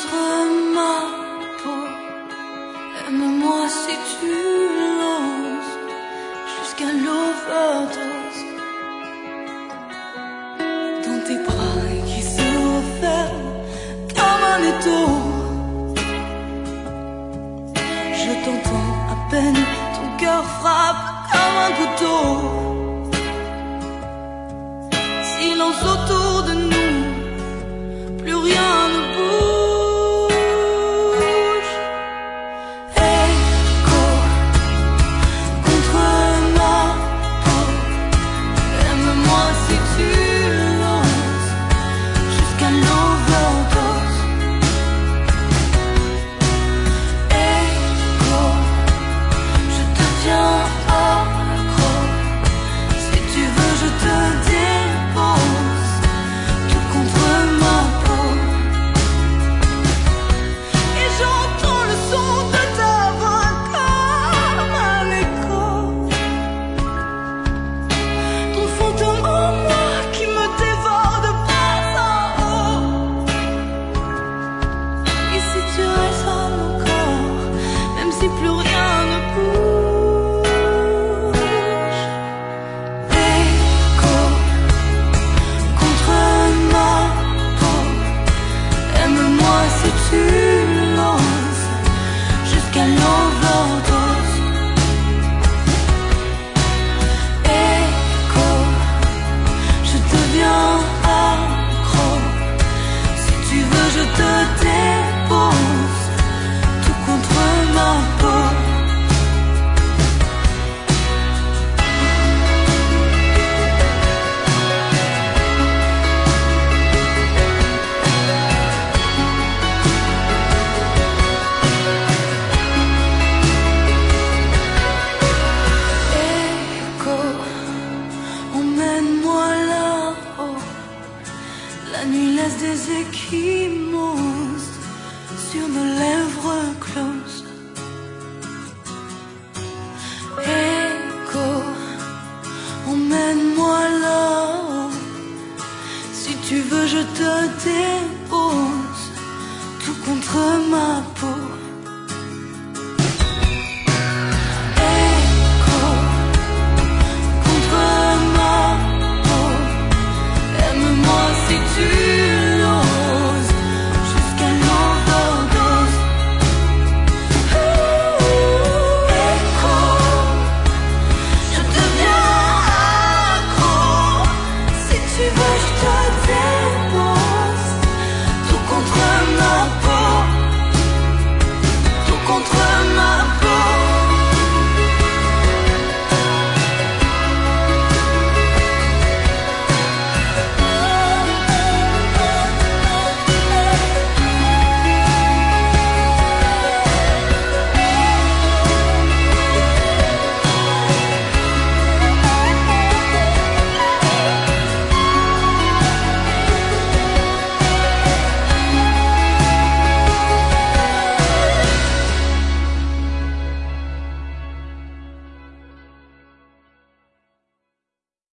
contre ma peau. Aime-moi si tu l'oses, jusqu'à l'overdose. Dans tes bras qui se referment comme un étau. Je t'entends à peine, ton cœur frappe comme un couteau. Silence autour de nous, plus rien ne bouge. Écho contre ma peau. Aime-moi si tu l'oses, jusqu'à l'overdose. Écho, je te tiens accro. Si tu veux, je te dépose, tout contre ma peau. Et j'entends le son de ta voix comme un écho. Ton fantôme en moi qui me dévore de bas en haut. Et si tu résonnes encore, même si plus rien ne bouge. Écho contre ma peau. Aime-moi si tu l'oses, jusqu'à l'overdose. Écho, je deviens accro. Si tu veux, je te dépose, tout contre ma peau. Écho, emmène-moi là-haut. La nuit laisse des échymoses sur nos lèvres closes. Écho, emmène-moi là-haut. Si tu veux, je te dépose.